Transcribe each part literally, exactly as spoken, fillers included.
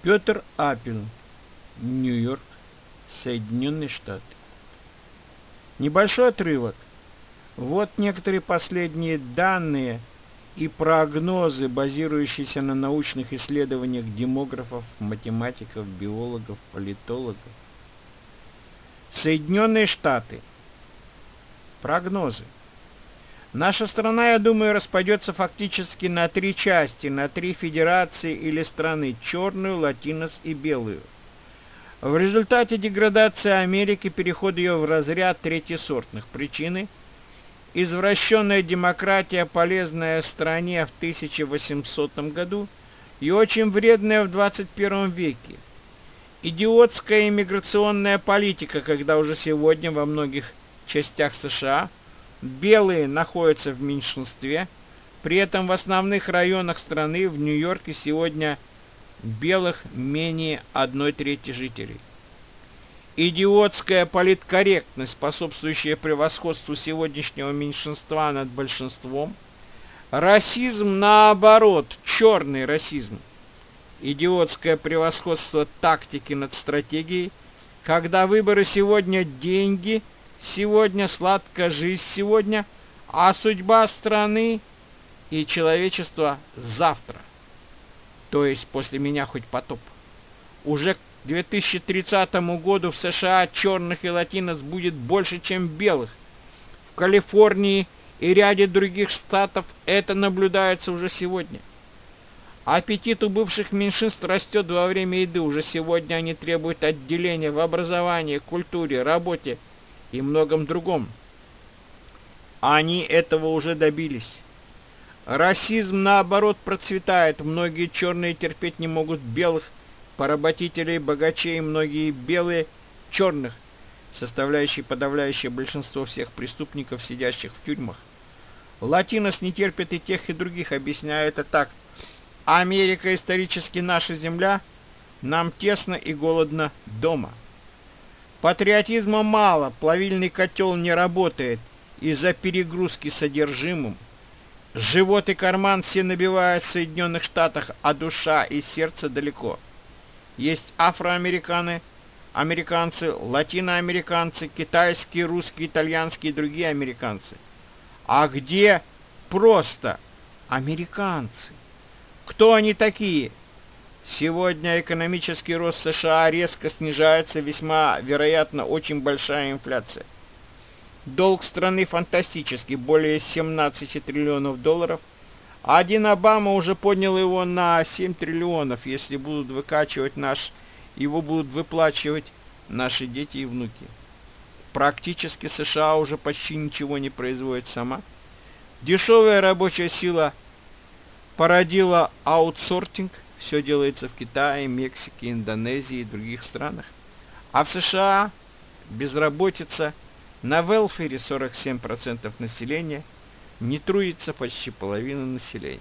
Петр Апин, Нью-Йорк, Соединенные Штаты. Небольшой отрывок. Вот некоторые последние данные и прогнозы, базирующиеся на научных исследованиях демографов, математиков, биологов, политологов. Соединенные Штаты. Прогнозы. Наша страна, я думаю, распадется фактически на три части, на три федерации или страны: черную, латинос и белую. В результате деградации Америки, переход ее в разряд третьесортных. Причины: извращенная демократия, полезная стране в тысяча восьмисотом году и очень вредная в двадцать первом веке. Идиотская иммиграционная политика, когда уже сегодня во многих частях США белые находятся в меньшинстве, при этом в основных районах страны, в Нью-Йорке, сегодня белых менее одной трети жителей. Идиотская политкорректность, способствующая превосходству сегодняшнего меньшинства над большинством. Расизм, наоборот, черный расизм. Идиотское превосходство тактики над стратегией, когда выборы сегодня деньги, сегодня сладкая жизнь сегодня, а судьба страны и человечества завтра. То есть после меня хоть потоп. Уже к две тысячи тридцатому году в США черных и латинос будет больше, чем белых. В Калифорнии и ряде других штатов это наблюдается уже сегодня. Аппетит у бывших меньшинств растет во время еды. Уже сегодня они требуют отделения в образовании, культуре, работе и многом другом. Они этого уже добились. Расизм, наоборот, процветает. Многие черные терпеть не могут белых поработителей, богачей, многие белые черных, составляющие подавляющее большинство всех преступников, сидящих в тюрьмах. Латинос не терпит и тех, и других. Объясняю это так: Америка исторически наша земля, нам тесно и голодно дома. Патриотизма мало, плавильный котел не работает из-за перегрузки содержимым. Живот и карман все набивают в Соединенных Штатах, а душа и сердце далеко. Есть афроамериканы, американцы, латиноамериканцы, китайские, русские, итальянские и другие американцы. А где просто американцы? Кто они такие? Сегодня экономический рост США резко снижается, весьма вероятно очень большая инфляция. Долг страны фантастический, более семнадцати триллионов долларов. Один Обама уже поднял его на семь триллионов, если будут выкачивать наш, его будут выплачивать наши дети и внуки. Практически США уже почти ничего не производит сама. Дешевая рабочая сила породила аутсортинг, все делается в Китае, Мексике, Индонезии и других странах. А в США безработица, на велфере сорок семь процентов населения, не трудится почти половина населения.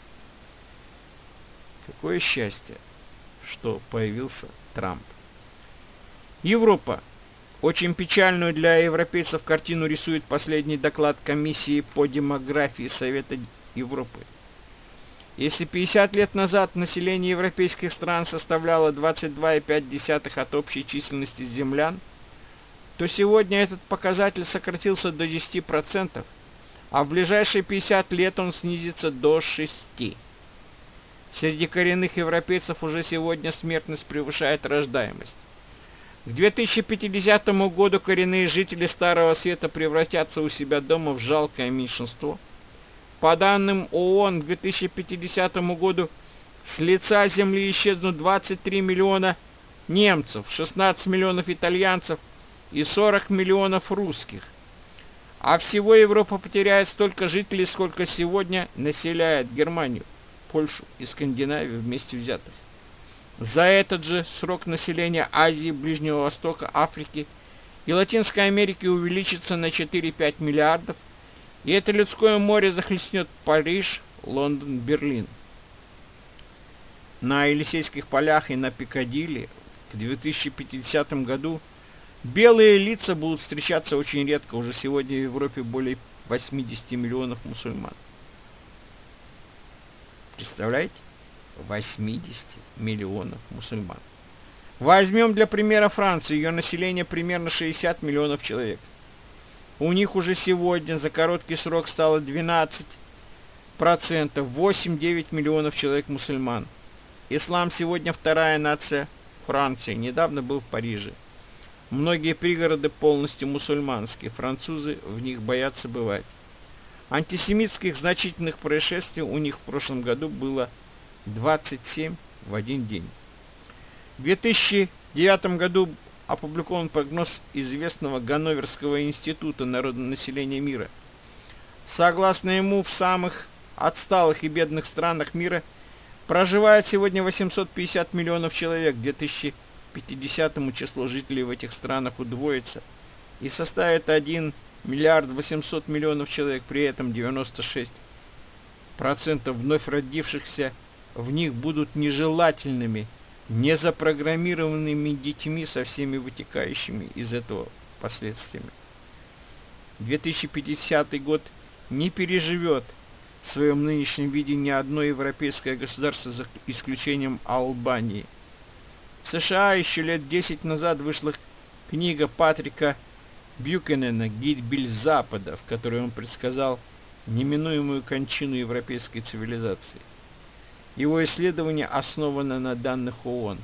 Какое счастье, что появился Трамп. Европа. Очень печальную для европейцев картину рисует последний доклад комиссии по демографии Совета Европы. Если пятьдесят лет назад население европейских стран составляло двадцать два и пять десятых от общей численности землян, то сегодня этот показатель сократился до десяти процентов, а в ближайшие пятьдесят лет он снизится до шести процентов. Среди коренных европейцев уже сегодня смертность превышает рождаемость. К две тысячи пятидесятому году коренные жители Старого Света превратятся у себя дома в жалкое меньшинство. По данным ООН, к две тысячи пятидесятому году с лица земли исчезнут двадцать три миллиона немцев, шестнадцать миллионов итальянцев и сорок миллионов русских. А всего Европа потеряет столько жителей, сколько сегодня населяет Германию, Польшу и Скандинавию вместе взятых. За этот же срок население Азии, Ближнего Востока, Африки и Латинской Америки увеличится на четыре-пять миллиардов, и это людское море захлестнет Париж, Лондон, Берлин. На Елисейских полях и на Пикадилли к две тысячи пятидесятому году белые лица будут встречаться очень редко. Уже сегодня в Европе более восьмидесяти миллионов мусульман. Представляете? восемьдесят миллионов мусульман. Возьмем для примера Францию, ее население примерно шестьдесят миллионов человек. У них уже сегодня за короткий срок стало двенадцать процентов, восемь-девять миллионов человек мусульман. Ислам сегодня вторая нация Франции, недавно был в Париже. Многие пригороды полностью мусульманские, французы в них боятся бывать. Антисемитских значительных происшествий у них в прошлом году было двадцать семь в один день. В две тысячи девятом году опубликован прогноз известного Ганноверского института народонаселения мира. Согласно ему, в самых отсталых и бедных странах мира проживает сегодня восемьсот пятьдесят миллионов человек. К две тысячи пятидесятому число жителей в этих странах удвоится и составит один миллиард восемьсот миллионов человек. При этом девяносто шесть процентов вновь родившихся в них будут нежелательными, незапрограммированными детьми со всеми вытекающими из этого последствиями. две тысячи пятидесятый год не переживет в своем нынешнем виде ни одно европейское государство, за исключением Албании. В США еще лет десять назад вышла книга Патрика Бьюкенена «Гибель Запада», в которой он предсказал неминуемую кончину европейской цивилизации. Его исследование основано на данных ООН.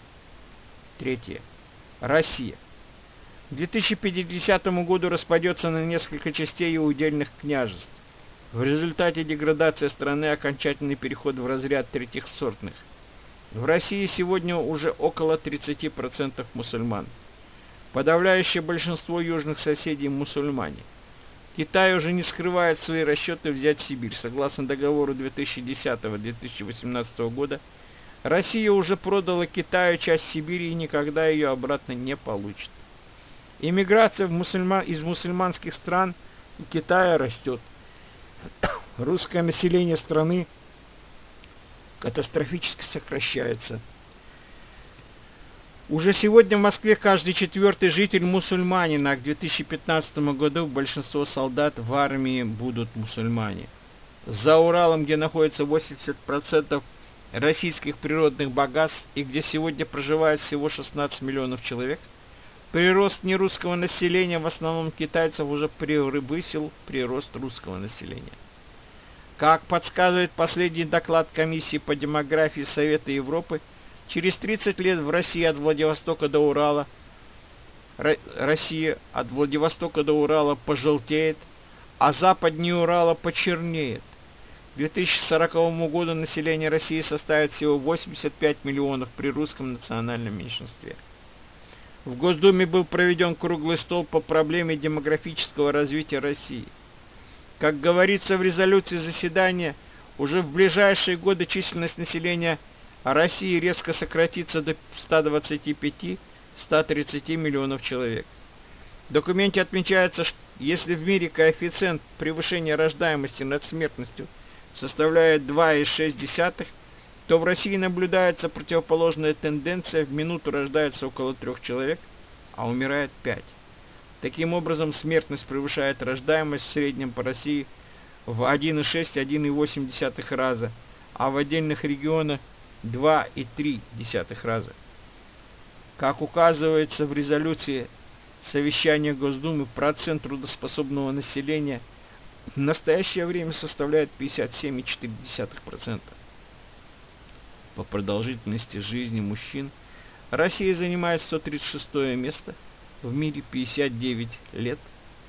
Третье. Россия. К две тысячи пятидесятому году распадется на несколько частей и удельных княжеств. В результате деградация страны, окончательный переход в разряд третьесортных. В России сегодня уже около тридцати процентов мусульман. Подавляющее большинство южных соседей мусульмане. Китай уже не скрывает свои расчеты взять Сибирь. Согласно договору две тысячи десятого — две тысячи восемнадцатого года, Россия уже продала Китаю часть Сибири и никогда ее обратно не получит. Иммиграция в мусульман, из мусульманских стран и Китая растет. Русское население страны катастрофически сокращается. Уже сегодня в Москве каждый четвертый житель мусульманин, а к две тысячи пятнадцатому году большинство солдат в армии будут мусульмане. За Уралом, где находится восемьдесят процентов российских природных богатств и где сегодня проживает всего шестнадцать миллионов человек, прирост нерусского населения, в основном китайцев, уже превысил прирост русского населения. Как подсказывает последний доклад Комиссии по демографии Совета Европы, через тридцать лет в России от Владивостока до Урала Россия от Владивостока до Урала пожелтеет, а западнее Урала почернеет. К две тысячи сороковому году население России составит всего восемьдесят пять миллионов при русском национальном меньшинстве. В Госдуме был проведен круглый стол по проблеме демографического развития России. Как говорится в резолюции заседания, уже в ближайшие годы численность населения России резко сократится до ста двадцати пяти — ста тридцати миллионов человек. В документе отмечается, что если в мире коэффициент превышения рождаемости над смертностью составляет два и шесть десятых, то в России наблюдается противоположная тенденция: в минуту рождается около трех человек, а умирает пять. Таким образом, смертность превышает рождаемость в среднем по России в один и шесть — один и восемь десятых раза, а в отдельных регионах два и три десятых раза. Как указывается в резолюции совещания Госдумы, процент трудоспособного населения в настоящее время составляет пятьдесят семь и четыре десятых процента. По продолжительности жизни мужчин Россия занимает сто тридцать шестое место, в мире пятьдесят девять лет.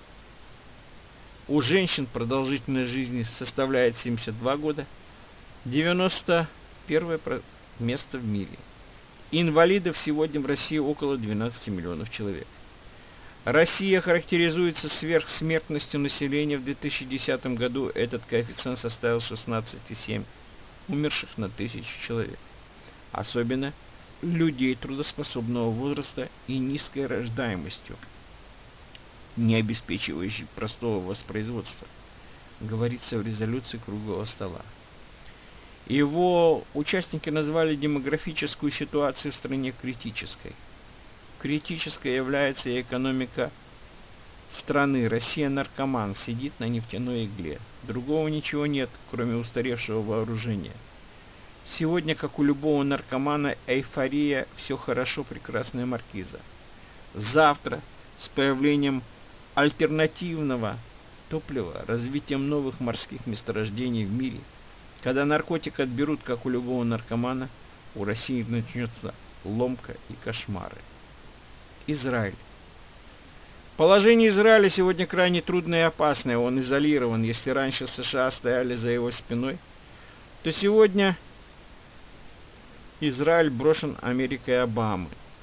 У женщин продолжительность жизни составляет семьдесят два года, девяносто первое место в мире. Инвалидов сегодня в России около двенадцати миллионов человек. Россия характеризуется сверхсмертностью населения. В две тысячи десятом году этот коэффициент составил шестнадцать и семь умерших на тысячу человек. Особенно людей трудоспособного возраста и низкой рождаемостью, не обеспечивающей простого воспроизводства, говорится в резолюции круглого стола. Его участники назвали демографическую ситуацию в стране критической. Критической является и экономика страны. Россия наркоман, сидит на нефтяной игле. Другого ничего нет, кроме устаревшего вооружения. Сегодня, как у любого наркомана, эйфория, все хорошо, прекрасная маркиза. Завтра, с появлением альтернативного топлива, развитием новых морских месторождений в мире, когда наркотик отберут, как у любого наркомана, у России начнется ломка и кошмары. Израиль. Положение Израиля сегодня крайне трудное и опасное. Он изолирован. Если раньше США стояли за его спиной, то сегодня Израиль брошен Америкой Обамы.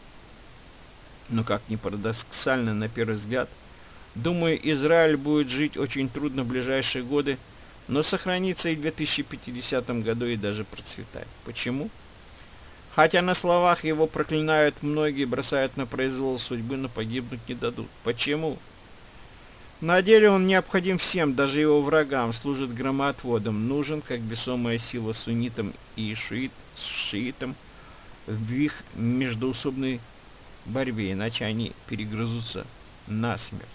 Но, как ни парадоксально на первый взгляд, думаю, Израиль будет жить очень трудно в ближайшие годы, но сохранится и в две тысячи пятидесятом году и даже процветать. Почему? Хотя на словах его проклинают многие, бросают на произвол судьбы, но погибнуть не дадут. Почему? На деле он необходим всем, даже его врагам, служит громоотводом, нужен как весомая сила суннитам и шиит, шиитам в их междоусобной борьбе, иначе они перегрызутся насмерть.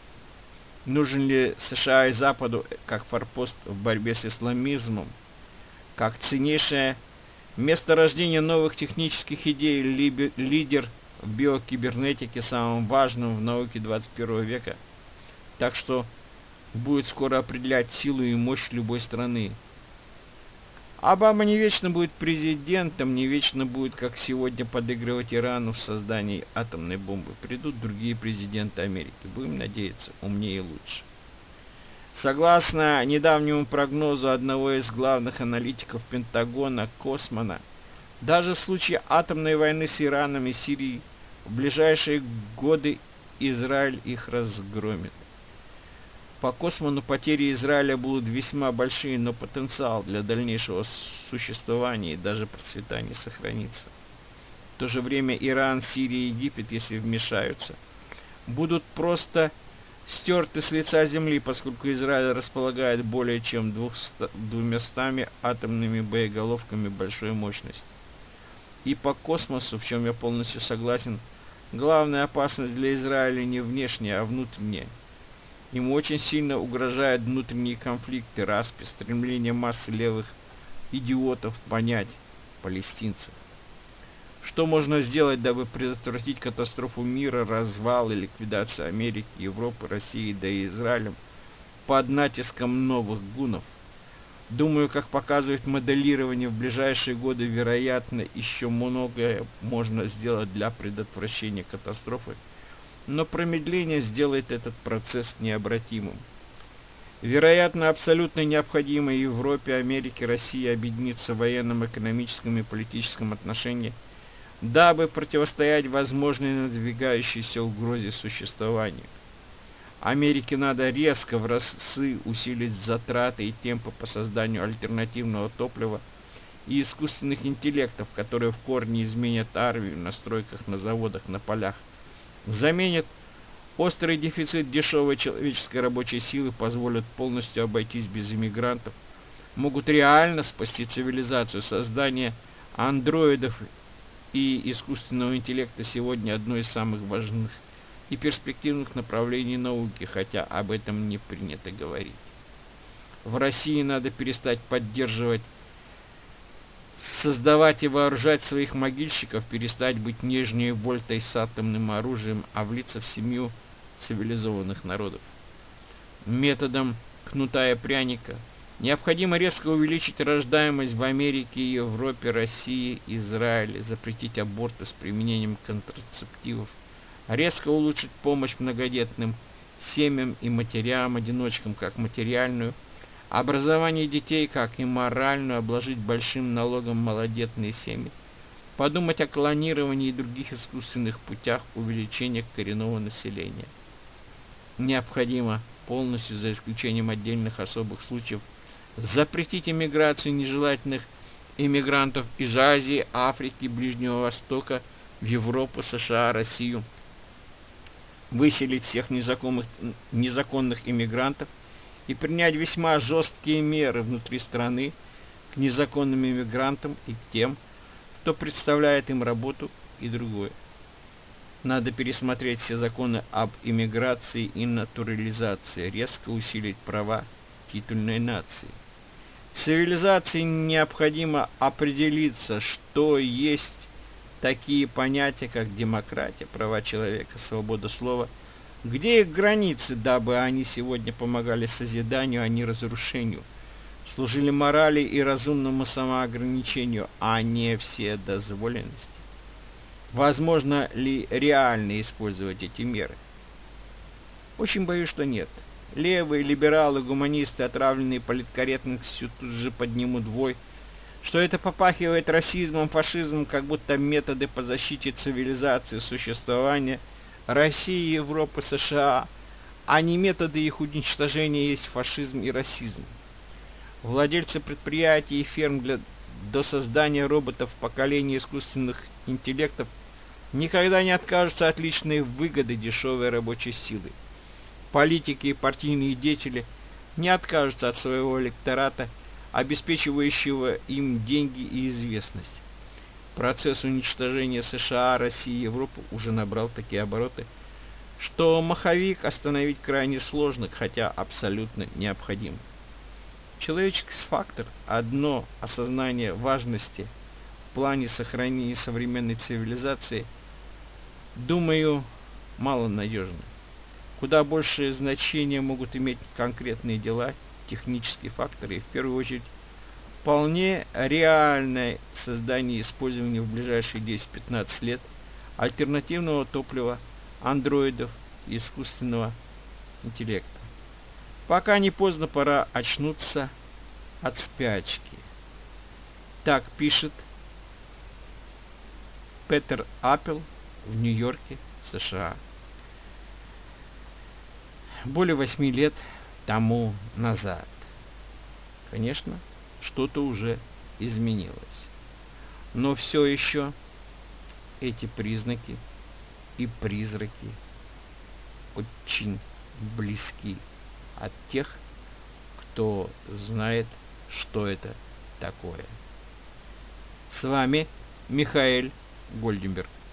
Нужен ли США и Западу как форпост в борьбе с исламизмом, как ценнейшее месторождение новых технических идей, лидер в биокибернетике, самым важным в науке двадцать первого века, так что будет скоро определять силу и мощь любой страны. Обама не вечно будет президентом, не вечно будет, как сегодня, подыгрывать Ирану в создании атомной бомбы. Придут другие президенты Америки, будем надеяться, умнее и лучше. Согласно недавнему прогнозу одного из главных аналитиков Пентагона Космана, даже в случае атомной войны с Ираном и Сирией в ближайшие годы Израиль их разгромит. По Косману потери Израиля будут весьма большие, но потенциал для дальнейшего существования и даже процветания сохранится. В то же время Иран, Сирия и Египет, если вмешаются, будут просто стерты с лица земли, поскольку Израиль располагает более чем двумястами атомными боеголовками большой мощности. И по космосу, в чем я полностью согласен, главная опасность для Израиля не внешняя, а внутренняя. Ему очень сильно угрожают внутренние конфликты, распри, стремление массы левых идиотов понять палестинцев. Что можно сделать, дабы предотвратить катастрофу мира, развал и ликвидацию Америки, Европы, России, да и Израиля под натиском новых гунов? Думаю, как показывает моделирование, в ближайшие годы, вероятно, еще многое можно сделать для предотвращения катастрофы, но промедление сделает этот процесс необратимым. Вероятно, абсолютно необходимо Европе, Америке, России объединиться в военном, экономическом и политическом отношении, дабы противостоять возможной надвигающейся угрозе существования. Америке надо резко в разы усилить затраты и темпы по созданию альтернативного топлива и искусственных интеллектов, которые в корне изменят армию на стройках, на заводах, на полях, заменят острый дефицит дешевой человеческой рабочей силы, позволят полностью обойтись без иммигрантов, могут реально спасти цивилизацию. Создание андроидов и искусственного интеллекта сегодня одно из самых важных и перспективных направлений науки, хотя об этом не принято говорить. В России надо перестать поддерживать, создавать и вооружать своих могильщиков, перестать быть нежнее вольтой с атомным оружием, а влиться в семью цивилизованных народов. Методом кнута и пряника необходимо резко увеличить рождаемость в Америке, Европе, России, Израиле, запретить аборты с применением контрацептивов, резко улучшить помощь многодетным семьям и матерям-одиночкам как материальную, образование детей как и моральную, обложить большим налогом малодетные семьи, подумать о клонировании и других искусственных путях увеличения коренного населения. Необходимо полностью, за исключением отдельных особых случаев, запретить иммиграцию нежелательных иммигрантов из Азии, Африки, Ближнего Востока в Европу, США, Россию, выселить всех незаконных, незаконных иммигрантов и принять весьма жесткие меры внутри страны к незаконным иммигрантам и к тем, кто представляет им работу, и другое. Надо пересмотреть все законы об иммиграции и натурализации, резко усилить права титульной нации. Цивилизации необходимо определиться, что есть такие понятия, как демократия, права человека, свобода слова, где их границы, дабы они сегодня помогали созиданию, а не разрушению, служили морали и разумному самоограничению, а не вседозволенности. Возможно ли реально использовать эти меры? Очень боюсь, что нет. Левые, либералы, гуманисты, отравленные политкорректностью, тут же поднимут вой, что это попахивает расизмом, фашизмом, как будто методы по защите цивилизации, существования России, Европы, США, а не методы их уничтожения есть фашизм и расизм. Владельцы предприятий и ферм для, до создания роботов поколения искусственных интеллектов никогда не откажутся от личной выгоды дешевой рабочей силы. Политики и партийные деятели не откажутся от своего электората, обеспечивающего им деньги и известность. Процесс уничтожения США, России и Европы уже набрал такие обороты, что маховик остановить крайне сложно, хотя абсолютно необходим. Человеческий фактор – одно осознание важности в плане сохранения современной цивилизации, думаю, малонадежно. Куда большее значение могут иметь конкретные дела, технические факторы и, в первую очередь, вполне реальное создание и использование в ближайшие десять-пятнадцать лет альтернативного топлива, андроидов и искусственного интеллекта. Пока не поздно, пора очнуться от спячки. Так пишет Петер Аппел в Нью-Йорке, США. Более восьми лет тому назад. Конечно, что-то уже изменилось. Но все еще эти признаки и призраки очень близки от тех, кто знает, что это такое. С вами Михаэль Гольденберг.